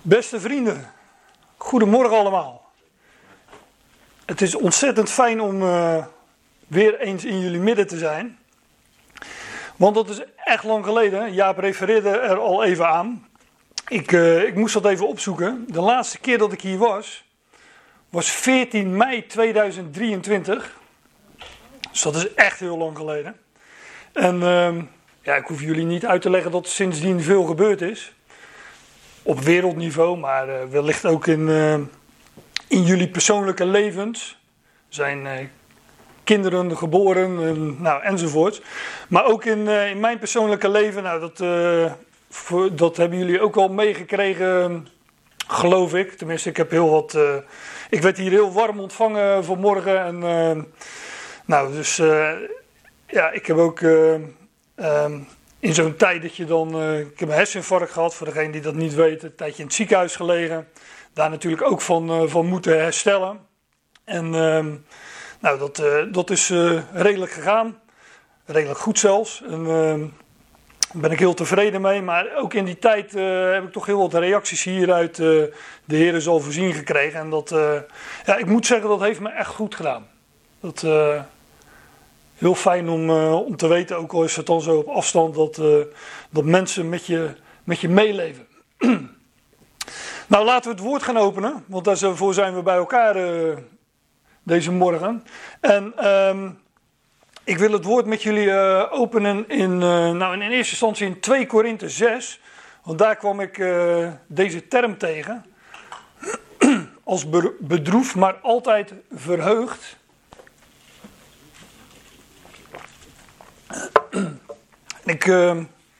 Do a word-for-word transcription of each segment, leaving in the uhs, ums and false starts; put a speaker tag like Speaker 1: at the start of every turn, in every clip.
Speaker 1: Beste vrienden, goedemorgen allemaal. Het is ontzettend fijn om uh, weer eens in jullie midden te zijn. Want dat is echt lang geleden. Jaap refereerde er al even aan. Ik, uh, ik moest dat even opzoeken. De laatste keer dat ik hier was, was veertien mei tweeduizend drieëntwintig. Dus dat is echt heel lang geleden. En uh, ja, ik hoef jullie niet uit te leggen dat er sindsdien veel gebeurd is. Op wereldniveau, maar uh, wellicht ook in, uh, in jullie persoonlijke levens. Zijn uh, kinderen geboren, en, nou, enzovoort. Maar ook in, uh, in mijn persoonlijke leven, nou, dat, uh, voor, dat hebben jullie ook al meegekregen, geloof ik. Tenminste, ik heb heel wat. Uh, ik werd hier heel warm ontvangen vanmorgen. En, uh, nou, dus uh, ja, ik heb ook. Uh, um, In zo'n tijd dat je dan, uh, ik heb een herseninfarct gehad, voor degene die dat niet weten, een tijdje in het ziekenhuis gelegen. Daar natuurlijk ook van, uh, van moeten herstellen. En uh, nou, dat, uh, dat is uh, redelijk gegaan, redelijk goed zelfs. En uh, daar ben ik heel tevreden mee. Maar ook in die tijd uh, heb ik toch heel wat reacties hieruit uh, de Heer zal voorzien gekregen. En dat, uh, ja, ik moet zeggen, dat heeft me echt goed gedaan. Dat... Uh, Heel fijn om, uh, om te weten, ook al is het dan zo op afstand, dat, uh, dat mensen met je, met je meeleven. Nou, laten we het woord gaan openen, want daarvoor zijn we bij elkaar uh, deze morgen. En um, ik wil het woord met jullie uh, openen in, uh, nou, in eerste instantie in twee Korinthe zes. Want daar kwam ik uh, deze term tegen. Als bedroefd, maar altijd verheugd. Ik, uh,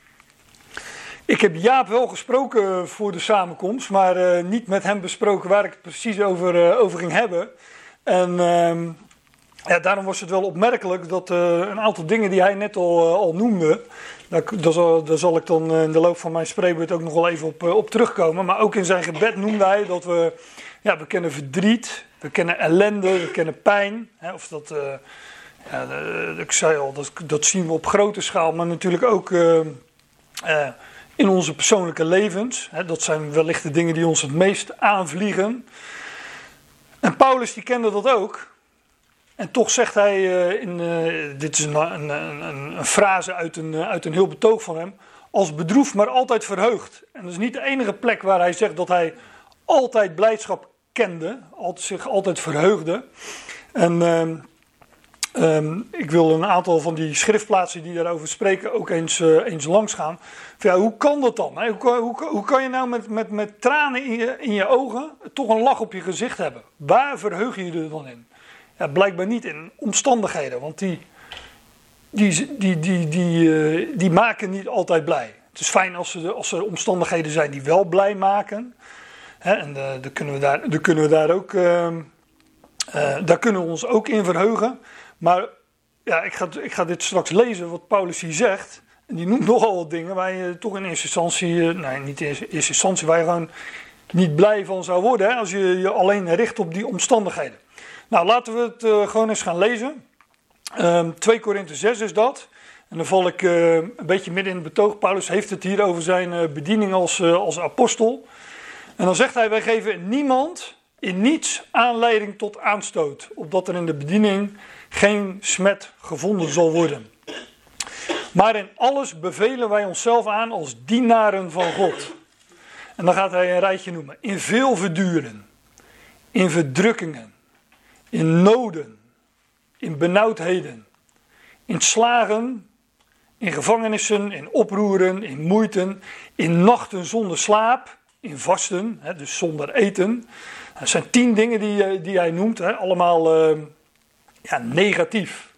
Speaker 1: ik heb Jaap wel gesproken voor de samenkomst, maar uh, niet met hem besproken waar ik het precies over, uh, over ging hebben. En uh, ja, daarom was het wel opmerkelijk dat uh, een aantal dingen die hij net al, uh, al noemde, daar, daar, zal, daar zal ik dan uh, in de loop van mijn spreekbeurt ook nog wel even op, uh, op terugkomen. Maar ook in zijn gebed noemde hij dat we, ja, we kennen verdriet, we kennen ellende, we kennen pijn, hè, of dat... Uh, Ja, ik zei al, dat, dat zien we op grote schaal, maar natuurlijk ook uh, uh, in onze persoonlijke levens. Hè, dat zijn wellicht de dingen die ons het meest aanvliegen. En Paulus die kende dat ook. En toch zegt hij, uh, in, uh, dit is een, een, een, een frase uit een, uit een heel betoog van hem, als bedroefd maar altijd verheugd. En dat is niet de enige plek waar hij zegt dat hij altijd blijdschap kende, altijd, zich altijd verheugde. En... Uh, Um, ik wil een aantal van die schriftplaatsen die daarover spreken ook eens, uh, eens langs gaan. Ja, hoe kan dat dan? Hè? Hoe, hoe, hoe kan je nou met, met, met tranen in je, in je ogen toch een lach op je gezicht hebben? Waar verheug je je er dan in? Ja, blijkbaar niet in omstandigheden, want die, die, die, die, die, uh, die maken niet altijd blij. Het is fijn als er, als er omstandigheden zijn die wel blij maken. Hè? En uh, dan kunnen we daar, dan kunnen we daar ook, uh, uh, daar kunnen we ons ook in verheugen. Maar ja, ik ga, ik ga dit straks lezen wat Paulus hier zegt. En die noemt nogal wat dingen waar je toch in eerste instantie, nee niet in eerste instantie, waar je gewoon niet blij van zou worden. Hè, als je je alleen richt op die omstandigheden. Nou, laten we het uh, gewoon eens gaan lezen. Um, twee Korinthe zes is dat. En dan val ik uh, een beetje midden in het betoog. Paulus heeft het hier over zijn uh, bediening als, uh, als apostel. En dan zegt hij, wij geven niemand in niets aanleiding tot aanstoot. Opdat er in de bediening geen smet gevonden zal worden. Maar in alles bevelen wij onszelf aan als dienaren van God. En dan gaat hij een rijtje noemen. In veel verduren. In verdrukkingen. In noden. In benauwdheden. In slagen. In gevangenissen. In oproeren. In moeiten. In nachten zonder slaap. In vasten. Hè, dus zonder eten. Dat zijn tien dingen die, die hij noemt. Hè, allemaal... Uh, Ja, negatief.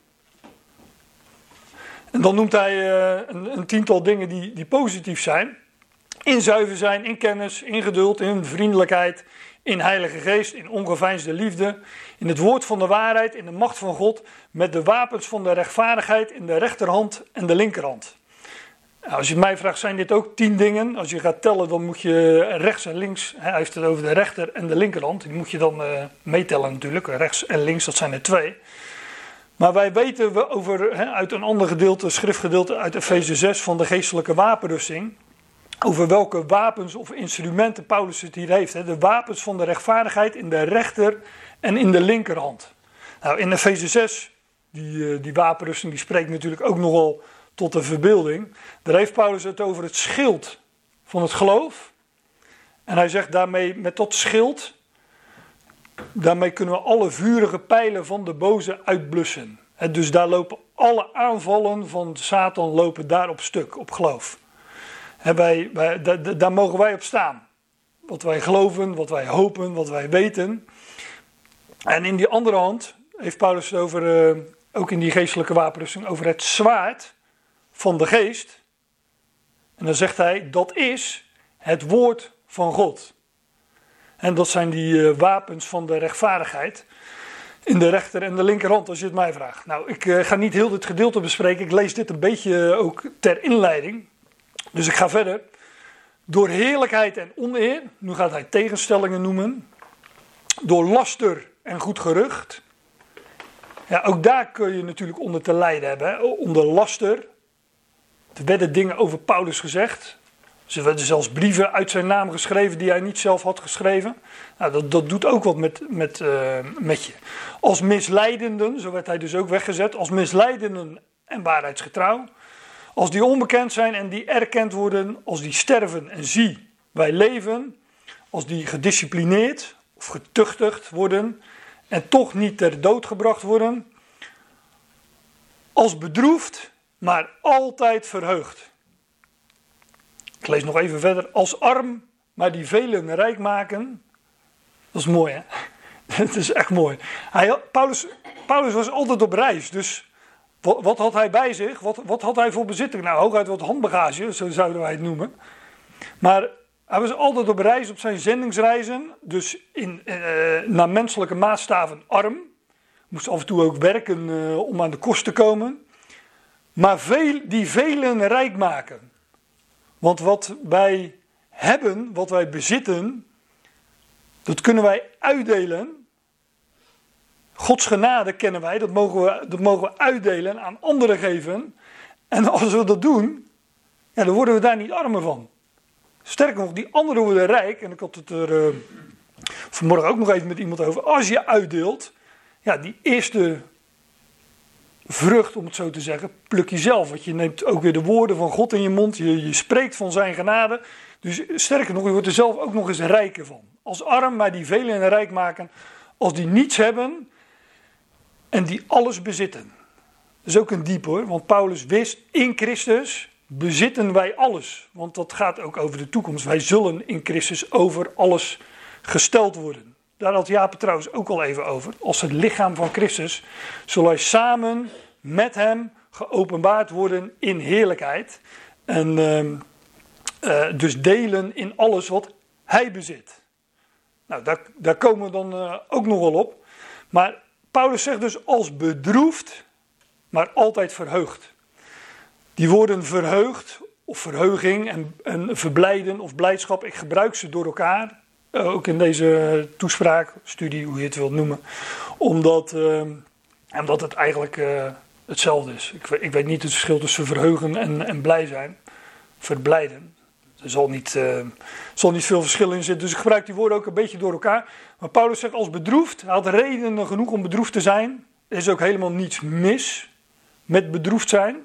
Speaker 1: En dan noemt hij uh, een, een tiental dingen die, die positief zijn. In zuiver zijn, in kennis, in geduld, in vriendelijkheid, in heilige geest, in ongeveinsde liefde, in het woord van de waarheid, in de macht van God, met de wapens van de rechtvaardigheid in de rechterhand en de linkerhand. Nou, als je mij vraagt, zijn dit ook tien dingen? Als je gaat tellen, dan moet je rechts en links, hij heeft het over de rechter en de linkerhand, die moet je dan uh, meetellen natuurlijk, rechts en links, dat zijn er twee. Maar wij weten over, he, uit een ander gedeelte, schriftgedeelte uit Efeze zes van de geestelijke wapenrusting, over welke wapens of instrumenten Paulus het hier heeft. Hè? De wapens van de rechtvaardigheid in de rechter en in de linkerhand. Nou, in Efeze zes, die, die wapenrusting, die spreekt natuurlijk ook nogal tot de verbeelding. Daar heeft Paulus het over het schild van het geloof. En hij zegt daarmee, met dat schild, daarmee kunnen we alle vurige pijlen van de boze uitblussen. He, dus daar lopen alle aanvallen van Satan lopen daar op stuk, op geloof. He, wij, wij, daar, daar mogen wij op staan. Wat wij geloven, wat wij hopen, wat wij weten. En in die andere hand heeft Paulus het over, uh, ook in die geestelijke wapenrusting, over het zwaard van de geest. En dan zegt hij, dat is het woord van God. En dat zijn die uh, wapens van de rechtvaardigheid in de rechter en de linkerhand, als je het mij vraagt. Nou, ik uh, ga niet heel dit gedeelte bespreken. Ik lees dit een beetje uh, ook ter inleiding. Dus ik ga verder. Door heerlijkheid en oneer, nu gaat hij tegenstellingen noemen. Door laster en goed gerucht. Ja, ook daar kun je natuurlijk onder te lijden hebben. Hè? Onder laster. Er werden dingen over Paulus gezegd. Er werden zelfs brieven uit zijn naam geschreven die hij niet zelf had geschreven. Nou, dat, dat doet ook wat met, met, uh, met je. Als misleidenden, zo werd hij dus ook weggezet, als misleidenden en waarheidsgetrouw. Als die onbekend zijn en die erkend worden, als die sterven en zie, wij leven. Als die gedisciplineerd of getuchtigd worden en toch niet ter dood gebracht worden. Als bedroefd, maar altijd verheugd. Ik lees nog even verder. Als arm, maar die velen rijk maken. Dat is mooi, hè? Het is echt mooi. Hij, Paulus, Paulus was altijd op reis. Dus wat, wat had hij bij zich? Wat, wat had hij voor bezitting? Nou, hooguit wat handbagage, zo zouden wij het noemen. Maar hij was altijd op reis, op zijn zendingsreizen. Dus in, uh, naar menselijke maatstaven arm. Moest af en toe ook werken uh, om aan de kost te komen. Maar veel, die velen rijk maken. Want wat wij hebben, wat wij bezitten, dat kunnen wij uitdelen. Gods genade kennen wij, dat mogen we, dat mogen we uitdelen, aan anderen geven. En als we dat doen, ja, dan worden we daar niet armer van. Sterker nog, die anderen worden rijk. En ik had het er uh, vanmorgen ook nog even met iemand over. Als je uitdeelt, ja, die eerste vrucht, om het zo te zeggen, pluk je zelf. Want je neemt ook weer de woorden van God in je mond. Je, je spreekt van zijn genade. Dus sterker nog, je wordt er zelf ook nog eens rijker van. Als arm, maar die velen rijk maken. Als die niets hebben en die alles bezitten. Dat is ook een diep hoor. Want Paulus wist, in Christus bezitten wij alles. Want dat gaat ook over de toekomst. Wij zullen in Christus over alles gesteld worden. Daar had Jaap het trouwens ook al even over. Als het lichaam van Christus zal hij samen met hem geopenbaard worden in heerlijkheid. En uh, uh, dus delen in alles wat hij bezit. Nou, daar, daar komen we dan uh, ook nog wel op. Maar Paulus zegt dus als bedroefd, maar altijd verheugd. Die woorden verheugd of verheuging en, en verblijden of blijdschap, ik gebruik ze door elkaar. Ook in deze toespraak, studie, hoe je het wilt noemen. Omdat, uh, omdat het eigenlijk uh, hetzelfde is. Ik, ik weet niet het verschil tussen verheugen en, en blij zijn. Verblijden. Er zal niet, uh, zal niet veel verschil in zitten. Dus ik gebruik die woorden ook een beetje door elkaar. Maar Paulus zegt als bedroefd. Hij had redenen genoeg om bedroefd te zijn. Er is ook helemaal niets mis met bedroefd zijn.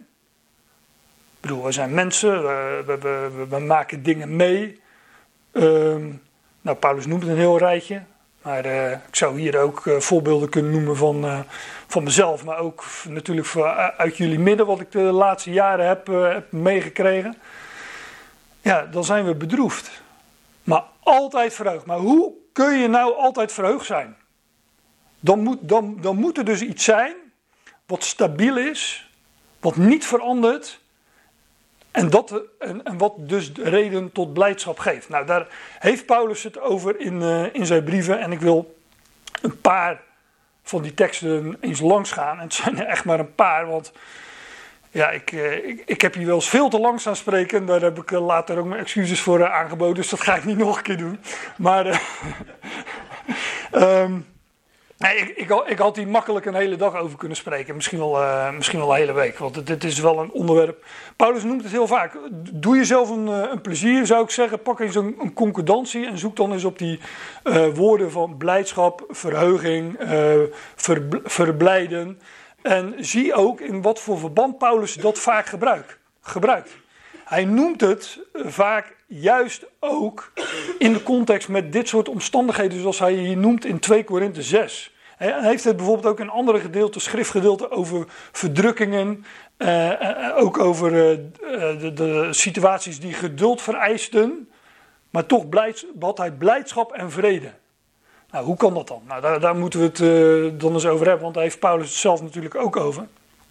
Speaker 1: Ik bedoel, we zijn mensen. We, we, we, we maken dingen mee. Uh, Nou, Paulus noemt een heel rijtje, maar uh, ik zou hier ook uh, voorbeelden kunnen noemen van, uh, van mezelf, maar ook natuurlijk voor, uh, uit jullie midden, wat ik de laatste jaren heb, uh, heb meegekregen. Ja, dan zijn we bedroefd, maar altijd verheugd. Maar hoe kun je nou altijd verheugd zijn? Dan moet, dan, dan moet er dus iets zijn wat stabiel is, wat niet verandert. En, dat, en, en wat dus de reden tot blijdschap geeft. Nou, daar heeft Paulus het over in, uh, in zijn brieven. En ik wil een paar van die teksten eens langs gaan. En het zijn er echt maar een paar. Want ja, ik, uh, ik, ik heb hier wel eens veel te lang staan spreken. En daar heb ik uh, later ook mijn excuses voor uh, aangeboden. Dus dat ga ik niet nog een keer doen. Maar uh, um, Nee, ik, ik, ik had hier makkelijk een hele dag over kunnen spreken. Misschien wel, uh, misschien wel een hele week. Want dit is wel een onderwerp. Paulus noemt het heel vaak. Doe jezelf een, een plezier, zou ik zeggen. Pak eens een, een concordantie en zoek dan eens op die uh, woorden van blijdschap, verheuging, uh, ver, verblijden. En zie ook in wat voor verband Paulus dat vaak gebruik, gebruikt. Hij noemt het vaak juist ook in de context met dit soort omstandigheden, zoals hij hier noemt in twee Korinthe zes. Hij heeft het bijvoorbeeld ook in andere gedeelten, schriftgedeelten, over verdrukkingen. Uh, ook over uh, de, de situaties die geduld vereisten. Maar toch blijds, had hij blijdschap en vrede. Nou, hoe kan dat dan? Nou, daar, daar moeten we het uh, dan eens over hebben, want daar heeft Paulus het zelf natuurlijk ook over.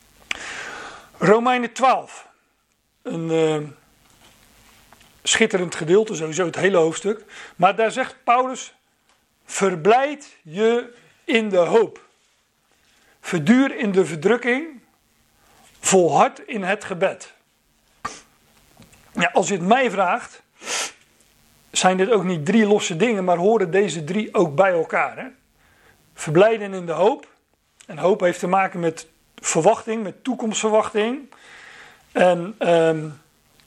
Speaker 1: Romeinen twaalf. Een uh, schitterend gedeelte, sowieso het hele hoofdstuk. Maar daar zegt Paulus, verblijd je in de hoop. Verduur in de verdrukking. Volhard in het gebed. Ja, als je het mij vraagt, zijn dit ook niet drie losse dingen, maar horen deze drie ook bij elkaar. Hè? Verblijden in de hoop. En hoop heeft te maken met verwachting, met toekomstverwachting. En um,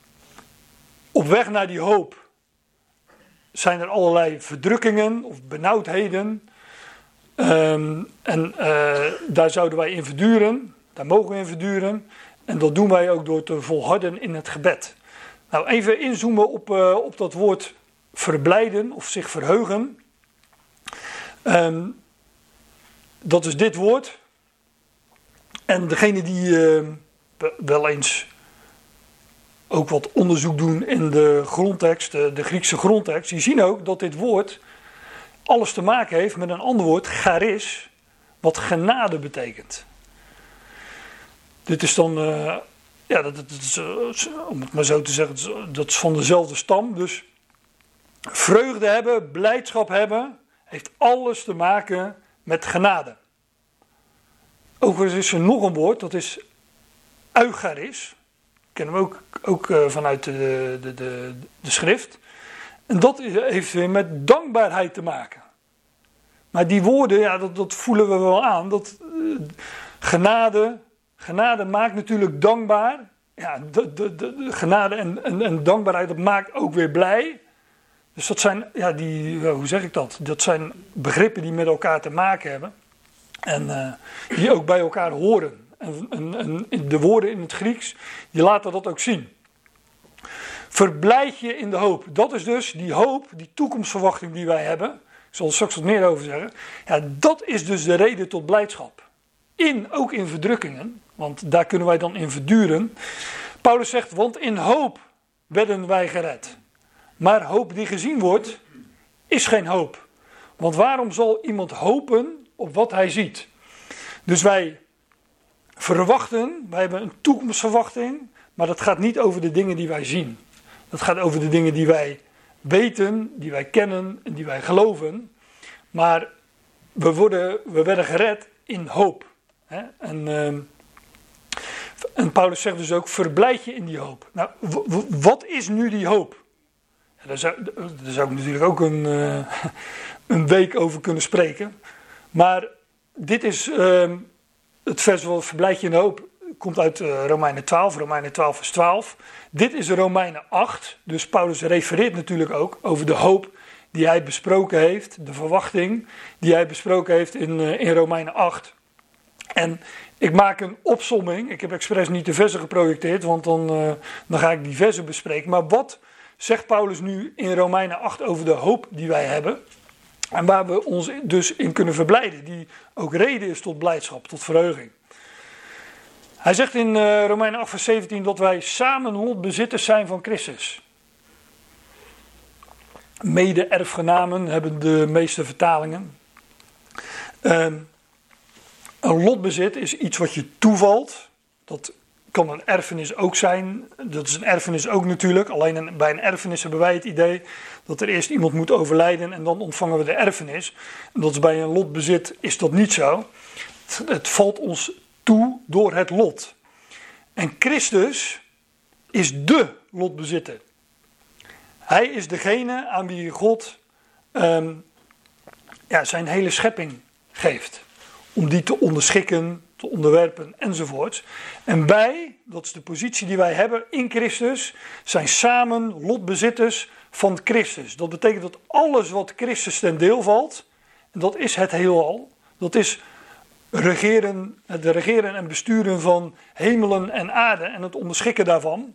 Speaker 1: op weg naar die hoop zijn er allerlei verdrukkingen of benauwdheden. Um, en uh, daar zouden wij in verduren, daar mogen we in verduren. En dat doen wij ook door te volharden in het gebed. Nou, even inzoomen op, uh, op dat woord verblijden of zich verheugen. Um, dat is dit woord. En degene die uh, wel eens ook wat onderzoek doen in de grondtekst, de, de Griekse grondtekst, die zien ook dat dit woord alles te maken heeft met een ander woord, charis, wat genade betekent. Dit is dan, uh, ja, dat, dat is, uh, om het maar zo te zeggen, dat is van dezelfde stam. Dus vreugde hebben, blijdschap hebben, heeft alles te maken met genade. Overigens is er nog een woord, dat is eucharis. Kennen we ook, ook uh, vanuit de, de, de, de schrift. En dat heeft weer met dankbaarheid te maken. Maar die woorden, ja, dat, dat voelen we wel aan. Dat, uh, genade, genade maakt natuurlijk dankbaar. Ja, de, de, de, de genade en, en, en dankbaarheid, dat maakt ook weer blij. Dus dat zijn, ja, die, hoe zeg ik dat? Dat zijn begrippen die met elkaar te maken hebben. En uh, die ook bij elkaar horen. En, en, en de woorden in het Grieks, die laten dat ook zien. Verblijd je in de hoop. Dat is dus die hoop, die toekomstverwachting die wij hebben. Ik zal er straks wat meer over zeggen. Ja, dat is dus de reden tot blijdschap. In, ook in verdrukkingen, want daar kunnen wij dan in verduren. Paulus zegt, want in hoop werden wij gered. Maar hoop die gezien wordt, is geen hoop. Want waarom zal iemand hopen op wat hij ziet? Dus wij verwachten, wij hebben een toekomstverwachting, maar dat gaat niet over de dingen die wij zien. Dat gaat over de dingen die wij weten, die wij kennen en die wij geloven. Maar we, worden, we werden gered in hoop. Hè? En, uh, en Paulus zegt dus ook, verblijd je in die hoop. Nou, w- w- wat is nu die hoop? Ja, daar, zou, daar zou ik natuurlijk ook een, uh, een week over kunnen spreken. Maar dit is uh, het vers wat verblijd je in de hoop. Komt uit uh, Romeinen twaalf, Romeinen twaalf vers twaalf. Dit is Romeinen acht. Dus Paulus refereert natuurlijk ook over de hoop die hij besproken heeft. De verwachting die hij besproken heeft in, uh, in Romeinen acht. En ik maak een opsomming. Ik heb expres niet de versen geprojecteerd, want dan, uh, dan ga ik die versen bespreken. Maar wat zegt Paulus nu in Romeinen acht over de hoop die wij hebben? En waar we ons dus in kunnen verblijden. Die ook reden is tot blijdschap, tot verheuging. Hij zegt in uh, Romeinen acht vers zeventien dat wij samen lotbezitters zijn van Christus. Mede-erfgenamen hebben de meeste vertalingen. Uh, een lotbezit is iets wat je toevalt. Dat kan een erfenis ook zijn. Dat is een erfenis ook natuurlijk. Alleen een, bij een erfenis hebben wij het idee dat er eerst iemand moet overlijden en dan ontvangen we de erfenis. En dat is bij een lotbezit is dat niet zo. Het, het valt ons toe door het lot. En Christus is de lotbezitter. Hij is degene aan wie God um, ja, zijn hele schepping geeft. Om die te onderschikken, te onderwerpen enzovoorts. En wij, dat is de positie die wij hebben in Christus, zijn samen lotbezitters van Christus. Dat betekent dat alles wat Christus ten deel valt, en dat is het heelal, dat is regeren, het regeren en besturen van hemelen en aarde en het onderschikken daarvan.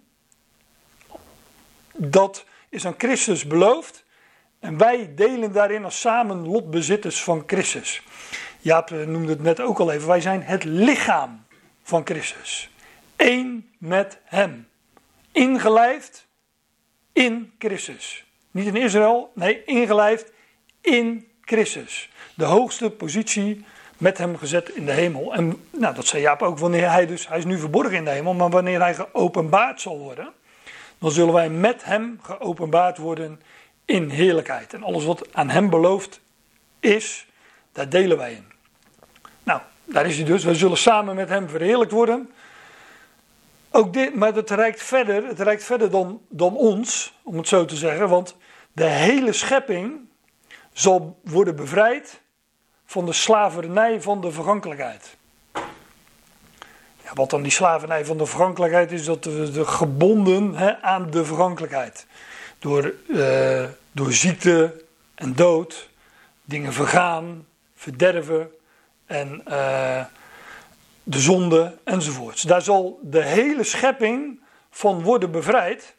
Speaker 1: Dat is aan Christus beloofd en wij delen daarin als samen lotbezitters van Christus. Jaap noemde het net ook al even, wij zijn het lichaam van Christus. Eén met hem. Ingelijfd in Christus. Niet in Israël, nee, ingelijfd in Christus. De hoogste positie met hem gezet in de hemel. En nou, dat zei Jaap ook, wanneer hij dus, hij is nu verborgen in de hemel, maar wanneer hij geopenbaard zal worden, dan zullen wij met hem geopenbaard worden in heerlijkheid. En alles wat aan hem beloofd is, daar delen wij in. Nou, daar is hij dus. Wij zullen samen met hem verheerlijkt worden. Ook dit, maar het reikt verder, het reikt verder dan, dan ons, om het zo te zeggen. Want de hele schepping zal worden bevrijd van de slavernij van de vergankelijkheid. Ja, wat dan die slavernij van de vergankelijkheid is, dat we de gebonden hè, aan de vergankelijkheid. Door, uh, door ziekte en dood, dingen vergaan, verderven en uh, de zonde enzovoorts. Daar zal de hele schepping van worden bevrijd.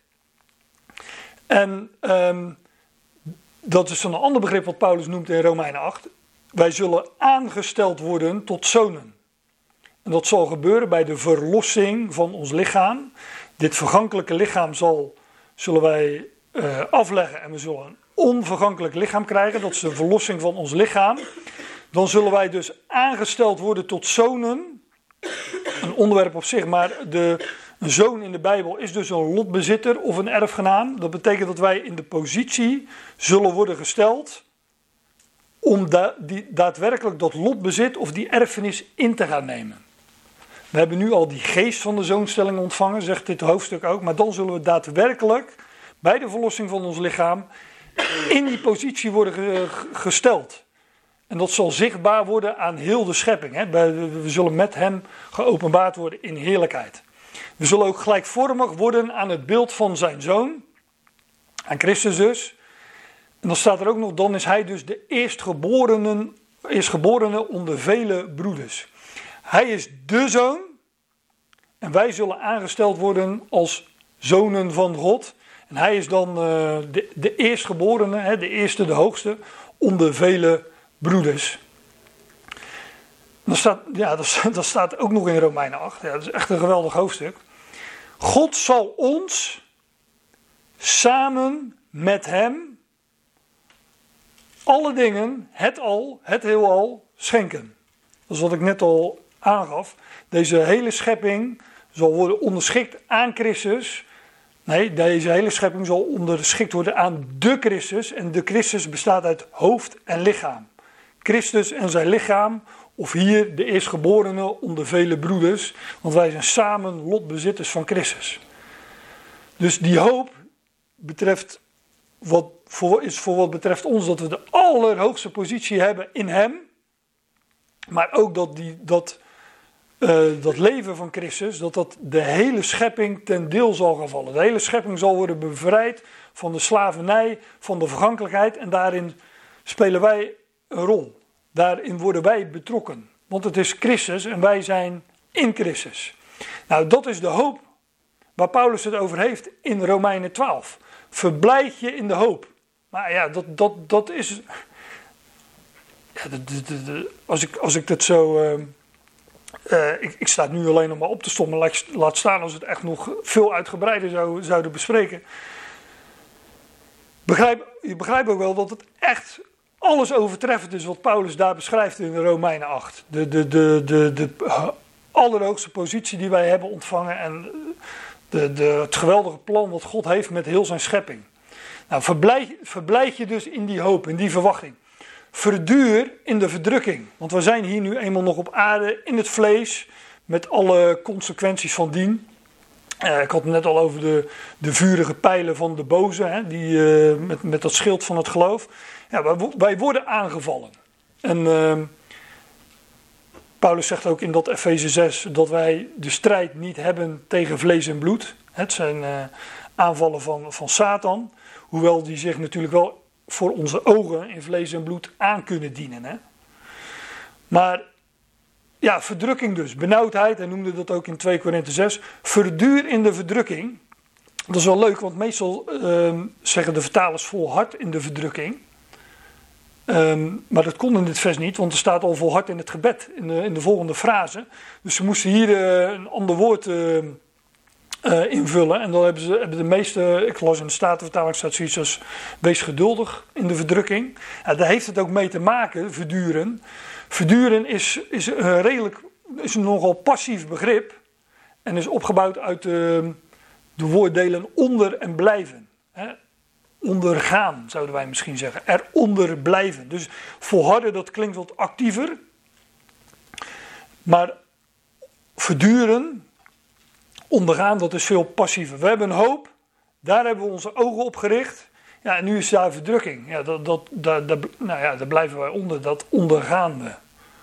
Speaker 1: En um, dat is een ander begrip wat Paulus noemt in Romeinen acht. Wij zullen aangesteld worden tot zonen. En dat zal gebeuren bij de verlossing van ons lichaam. Dit vergankelijke lichaam zal, zullen wij uh, afleggen en we zullen een onvergankelijk lichaam krijgen. Dat is de verlossing van ons lichaam. Dan zullen wij dus aangesteld worden tot zonen. Een onderwerp op zich, maar de, een zoon in de Bijbel is dus een lotbezitter of een erfgenaam. Dat betekent dat wij in de positie zullen worden gesteld om da- die, daadwerkelijk dat lotbezit of die erfenis in te gaan nemen. We hebben nu al die geest van de zoonstelling ontvangen, zegt dit hoofdstuk ook. Maar dan zullen we daadwerkelijk bij de verlossing van ons lichaam in die positie worden ge- gesteld. En dat zal zichtbaar worden aan heel de schepping. Hè. We zullen met hem geopenbaard worden in heerlijkheid. We zullen ook gelijkvormig worden aan het beeld van zijn zoon. Aan Christus dus. En dan staat er ook nog, dan is hij dus de eerstgeborene, eerstgeborene onder vele broeders. Hij is de zoon. En wij zullen aangesteld worden als zonen van God. En hij is dan uh, de, de eerstgeborene, hè, de eerste, de hoogste, onder vele broeders. Dat staat, ja, dat, dat staat ook nog in Romeinen acht. Ja, dat is echt een geweldig hoofdstuk. God zal ons samen met hem alle dingen, het al, het heelal, schenken. Dat is wat ik net al aangaf. Deze hele schepping zal worden onderschikt aan Christus. Nee, deze hele schepping zal onderschikt worden aan de Christus. En de Christus bestaat uit hoofd en lichaam. Christus en zijn lichaam, of hier de eerstgeborene onder vele broeders. Want wij zijn samen lotbezitters van Christus. Dus die hoop betreft wat, voor, is voor wat betreft ons dat we de allerhoogste positie hebben in hem. Maar ook dat, die, dat, uh, dat leven van Christus, dat dat de hele schepping ten deel zal gaan vallen. De hele schepping zal worden bevrijd van de slavernij, van de vergankelijkheid. En daarin spelen wij een rol. Daarin worden wij betrokken. Want het is Christus en wij zijn in Christus. Nou, dat is de hoop waar Paulus het over heeft in Romeinen twaalf. Verblijd je in de hoop. Maar ja, dat, dat, dat is... Ja, de, de, de, de, als, ik, als ik dat zo... Uh, uh, ik, ik sta het nu alleen nog maar op te stommen. Laat, laat staan als we het echt nog veel uitgebreider zou, zouden bespreken. Begrijp, je begrijpt ook wel dat het echt alles overtreffend is wat Paulus daar beschrijft in Romeinen acht. De, de, de, de, de allerhoogste positie die wij hebben ontvangen en de, de, het geweldige plan wat God heeft met heel zijn schepping. Nou, verblijd, verblijd je dus in die hoop, in die verwachting. Verduur in de verdrukking. Want we zijn hier nu eenmaal nog op aarde, in het vlees, met alle consequenties van dien. Uh, ik had het net al over de, de vurige pijlen van de boze, hè, die, uh, met, met dat schild van het geloof. Ja, wij, wij worden aangevallen. En uh, Paulus zegt ook in dat Efeze zes dat wij de strijd niet hebben tegen vlees en bloed. Het zijn uh, aanvallen van, van Satan. Hoewel die zich natuurlijk wel voor onze ogen in vlees en bloed aan kunnen dienen. Hè? Maar ja, verdrukking dus. Benauwdheid, hij noemde dat ook in twee Korinthe zes. Verduur in de verdrukking. Dat is wel leuk, want meestal uh, zeggen de vertalers volhard in de verdrukking. Um, maar dat kon in dit vers niet, want er staat al volhard in het gebed, in de, in de volgende frase. Dus ze moesten hier uh, een ander woord uh, uh, invullen. En dan hebben, ze, hebben de meeste, ik las in de Statenvertaling staat zoiets als wees geduldig in de verdrukking. Ja, daar heeft het ook mee te maken, verduren. Verduren is, is, een redelijk, is een nogal passief begrip en is opgebouwd uit de, de woorddelen onder en blijven. Hè? Ondergaan, zouden wij misschien zeggen. Eronder blijven. Dus volharden, dat klinkt wat actiever. Maar verduren, ondergaan, dat is veel passiever. We hebben een hoop, daar hebben we onze ogen op gericht. Ja, en nu is daar verdrukking. Ja, dat, dat, dat, dat, nou ja, daar blijven wij onder, dat ondergaan we.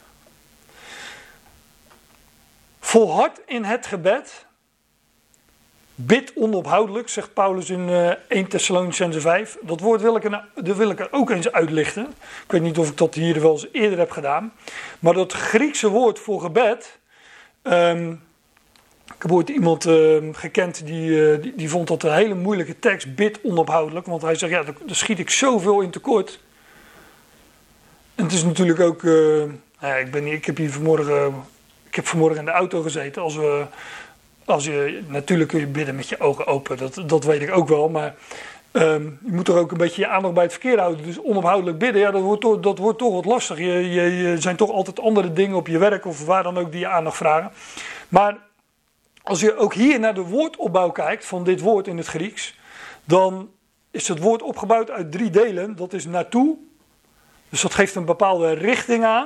Speaker 1: Volhard in het gebed. Bid onophoudelijk, zegt Paulus in uh, eerste Thessalonicenzen vijf. Dat woord wil ik, er, dat wil ik er ook eens uitlichten. Ik weet niet of ik dat hier wel eens eerder heb gedaan. Maar dat Griekse woord voor gebed. Um, ik heb ooit iemand uh, gekend die, uh, die, die vond dat een hele moeilijke tekst. Bid onophoudelijk. Want hij zegt, ja, daar, daar schiet ik zoveel in tekort. En het is natuurlijk ook. Uh, nou ja, ik, ben, ik heb hier vanmorgen. Ik heb vanmorgen in de auto gezeten. Als we. Als je, natuurlijk kun je bidden met je ogen open, dat, dat weet ik ook wel. Maar um, je moet er ook een beetje je aandacht bij het verkeer houden. Dus onophoudelijk bidden, ja, dat, wordt toch, dat wordt toch wat lastig. Je, je, je zijn toch altijd andere dingen op je werk of waar dan ook die je aandacht vragen. Maar als je ook hier naar de woordopbouw kijkt van dit woord in het Grieks, dan is het woord opgebouwd uit drie delen. Dat is naartoe, dus dat geeft een bepaalde richting aan.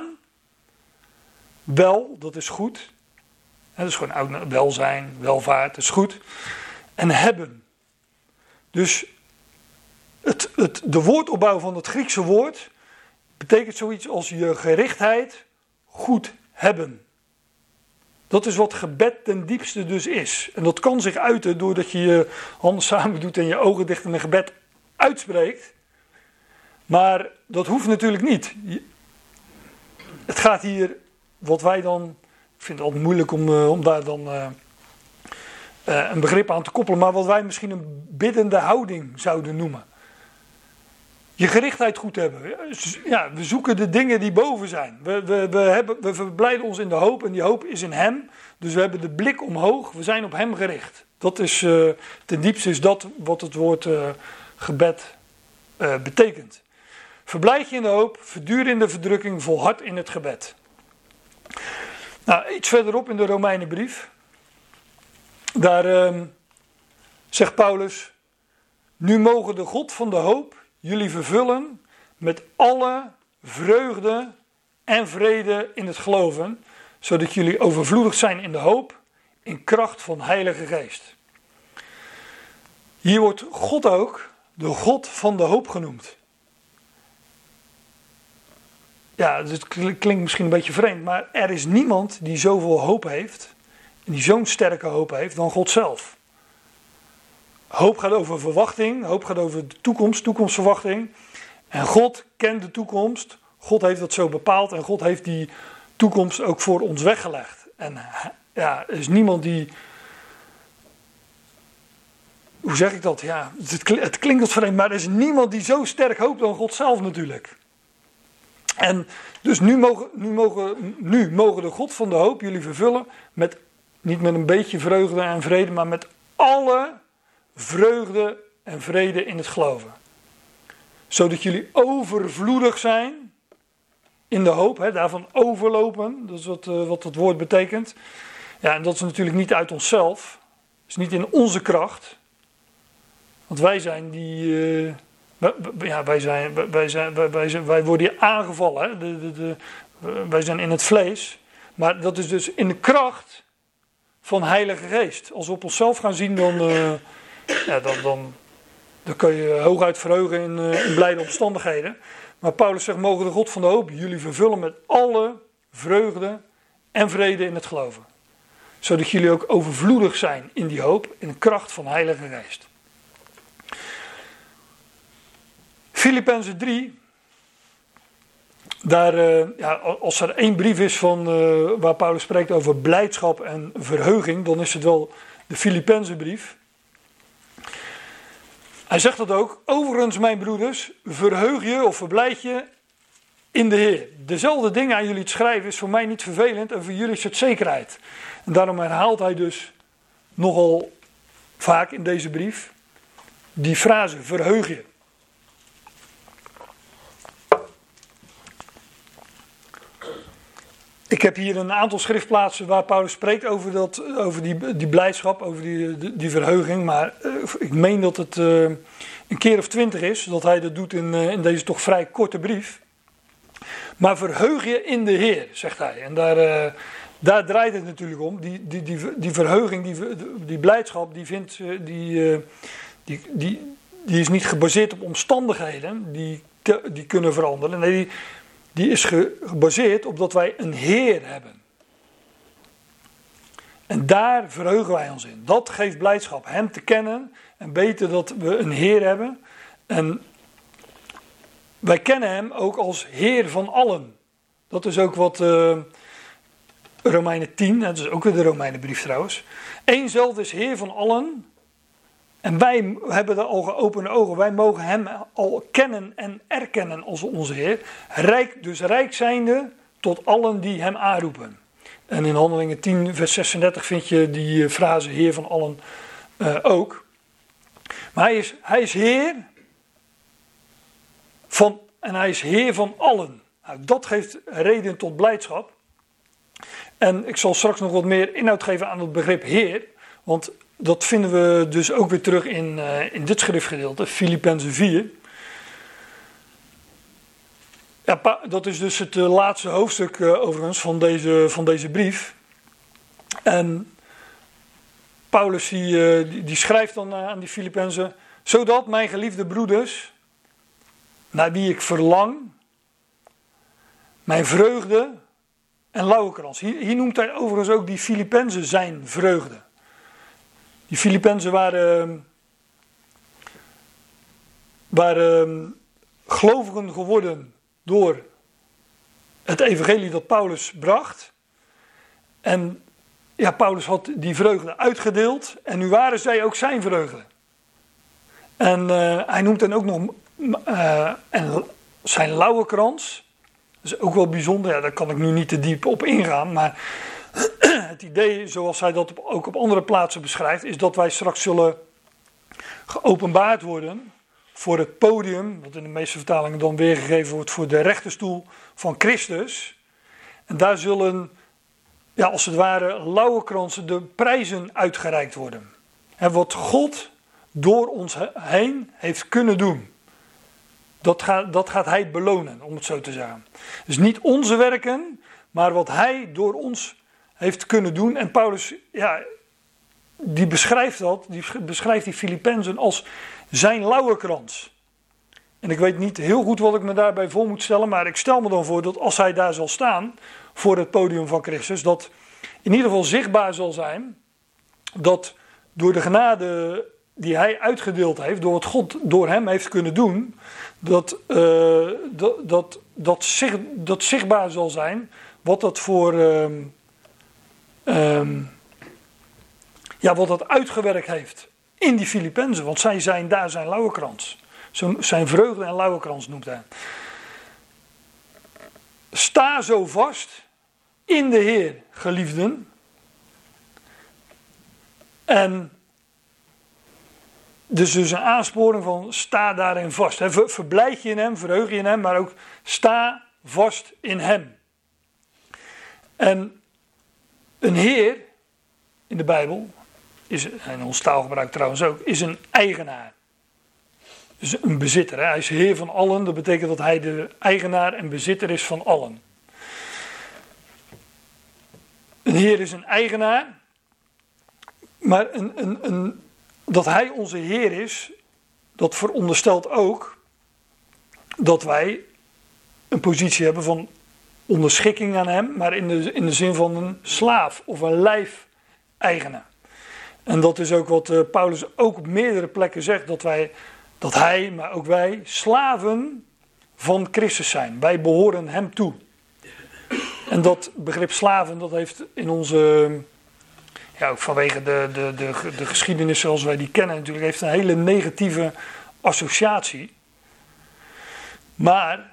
Speaker 1: Wel, dat is goed. Dat is gewoon oud welzijn, welvaart, dat is goed. En hebben. Dus het, het, de woordopbouw van het Griekse woord betekent zoiets als je gerichtheid goed hebben. Dat is wat gebed ten diepste dus is. En dat kan zich uiten doordat je je handen samen doet en je ogen dicht en een gebed uitspreekt. Maar dat hoeft natuurlijk niet. Het gaat hier, wat wij dan... Ik vind het altijd moeilijk om, uh, om daar dan uh, uh, een begrip aan te koppelen. Maar wat wij misschien een biddende houding zouden noemen. Je gerichtheid goed hebben. Ja, we zoeken de dingen die boven zijn. We, we, we, hebben, we verblijden ons in de hoop en die hoop is in hem. Dus we hebben de blik omhoog. We zijn op hem gericht. Dat is, uh, ten diepste is dat wat het woord uh, gebed uh, betekent. Verblijd je in de hoop, verduur in de verdrukking, volhard in het gebed. Nou, iets verderop in de Romeinenbrief, daar uh, zegt Paulus, nu mogen de God van de hoop jullie vervullen met alle vreugde en vrede in het geloven, zodat jullie overvloedig zijn in de hoop, in kracht van Heilige Geest. Hier wordt God ook de God van de hoop genoemd. Ja, het klinkt misschien een beetje vreemd, maar er is niemand die zoveel hoop heeft, en die zo'n sterke hoop heeft, dan God zelf. Hoop gaat over verwachting, hoop gaat over de toekomst, toekomstverwachting. En God kent de toekomst, God heeft dat zo bepaald en God heeft die toekomst ook voor ons weggelegd. En ja, er is niemand die... Hoe zeg ik dat? Ja, het klinkt wat vreemd, maar er is niemand die zo sterk hoopt dan God zelf natuurlijk. En dus nu mogen, nu, mogen, nu mogen de God van de hoop jullie vervullen met, niet met een beetje vreugde en vrede, maar met alle vreugde en vrede in het geloven. Zodat jullie overvloedig zijn in de hoop, hè, daarvan overlopen, dat is wat, uh, wat het woord betekent. Ja, en dat is natuurlijk niet uit onszelf, het is niet in onze kracht, want wij zijn die... Uh, Ja, wij, zijn, wij, zijn, wij, wij, zijn, wij worden hier aangevallen. Hè? De, de, de, wij zijn in het vlees. Maar dat is dus in de kracht van Heilige Geest. Als we op onszelf gaan zien, dan, uh, ja, dan, dan, dan kun je hooguit verheugen in, uh, in blijde omstandigheden. Maar Paulus zegt, mogen de God van de hoop jullie vervullen met alle vreugde en vrede in het geloven. Zodat jullie ook overvloedig zijn in die hoop, in de kracht van de Heilige Geest. Filippenzen drie, daar, uh, ja, als er één brief is van, uh, waar Paulus spreekt over blijdschap en verheuging, dan is het wel de Filippenzenbrief. Hij zegt dat ook, overigens mijn broeders, verheug je of verblijd je in de Heer. Dezelfde dingen aan jullie te schrijven is voor mij niet vervelend en voor jullie is het zekerheid. En daarom herhaalt hij dus nogal vaak in deze brief die frase, verheug je. Ik heb hier een aantal schriftplaatsen waar Paulus spreekt over, dat, over die, die blijdschap, over die, die, die verheuging. Maar uh, ik meen dat het uh, een keer of twintig is, dat hij dat doet in, uh, in deze toch vrij korte brief. Maar verheug je in de Heer, zegt hij. En daar, uh, daar draait het natuurlijk om. Die, die, die, die verheuging, die, die blijdschap, die, vindt, uh, die, uh, die, die, die is niet gebaseerd op omstandigheden die, te, die kunnen veranderen. Nee, die... Die is gebaseerd op dat wij een Heer hebben. En daar verheugen wij ons in. Dat geeft blijdschap. Hem te kennen en weten dat we een Heer hebben. En wij kennen hem ook als Heer van allen. Dat is ook wat uh, Romeinen tien, dat is ook weer de Romeinenbrief trouwens. Eén zelf is Heer van allen. En wij hebben daar al geopende ogen. Wij mogen hem al kennen en erkennen als onze Heer. Rijk, dus rijk zijnde tot allen die hem aanroepen. En in Handelingen tien vers zesendertig vind je die frase Heer van allen uh, ook. Maar hij is, hij is Heer van, en hij is Heer van allen. Nou, dat geeft reden tot blijdschap. En ik zal straks nog wat meer inhoud geven aan het begrip Heer. Want dat vinden we dus ook weer terug in, uh, in dit schriftgedeelte, Filippenzen vier. Ja, pa, dat is dus het uh, laatste hoofdstuk uh, overigens van deze, van deze brief. En Paulus die, uh, die, die schrijft dan uh, aan die Filippenzen, zodat mijn geliefde broeders, naar wie ik verlang, mijn vreugde en lauwerkrans. Hier, hier noemt hij overigens ook die Filippenzen zijn vreugde. Die Filippenzen waren, waren gelovigen geworden door het evangelie dat Paulus bracht. En ja, Paulus had die vreugde uitgedeeld en nu waren zij ook zijn vreugde. En uh, hij noemt dan ook nog uh, en zijn lauwerkrans. Dat is ook wel bijzonder, ja, daar kan ik nu niet te diep op ingaan, maar het idee, zoals hij dat ook op andere plaatsen beschrijft, is dat wij straks zullen geopenbaard worden voor het podium, wat in de meeste vertalingen dan weergegeven wordt voor de rechterstoel van Christus. En daar zullen, ja, als het ware, lauwerkransen, de prijzen uitgereikt worden. En wat God door ons heen heeft kunnen doen, dat gaat, dat gaat hij belonen, om het zo te zeggen. Dus niet onze werken, maar wat hij door ons heeft kunnen doen. En Paulus, ja, die beschrijft dat, die beschrijft die Filippenzen als zijn lauwerkrans. En ik weet niet heel goed wat ik me daarbij voor moet stellen, maar ik stel me dan voor dat als hij daar zal staan, voor het podium van Christus, dat in ieder geval zichtbaar zal zijn, dat door de genade die hij uitgedeeld heeft, door wat God door hem heeft kunnen doen, dat, uh, dat, dat, dat, zicht, dat zichtbaar zal zijn, wat dat voor... Uh, Um, ja, wat dat uitgewerkt heeft in die Filippenzen. Want zij zijn daar zijn lauwerkrans. Zijn vreugde en lauwerkrans noemt hij. Sta zo vast in de Heer, geliefden. En dus dus een aansporing van sta daarin vast. He, ver, verblijd je in hem, verheug je in hem, maar ook sta vast in hem. En een Heer in de Bijbel, is, en ons taalgebruik trouwens ook, is een eigenaar. Dus een bezitter. Hè? Hij is Heer van allen, dat betekent dat hij de eigenaar en bezitter is van allen. Een Heer is een eigenaar, maar een, een, een, dat hij onze Heer is, dat veronderstelt ook dat wij een positie hebben van onderschikking aan hem, maar in de, in de zin van een slaaf of een lijfeigene. En dat is ook wat uh, Paulus ook op meerdere plekken zegt, dat wij, dat hij, maar ook wij, slaven van Christus zijn. Wij behoren hem toe. En dat begrip slaven, dat heeft in onze, ja, ook vanwege de, de, de, de geschiedenis zoals wij die kennen natuurlijk, heeft een hele negatieve associatie. Maar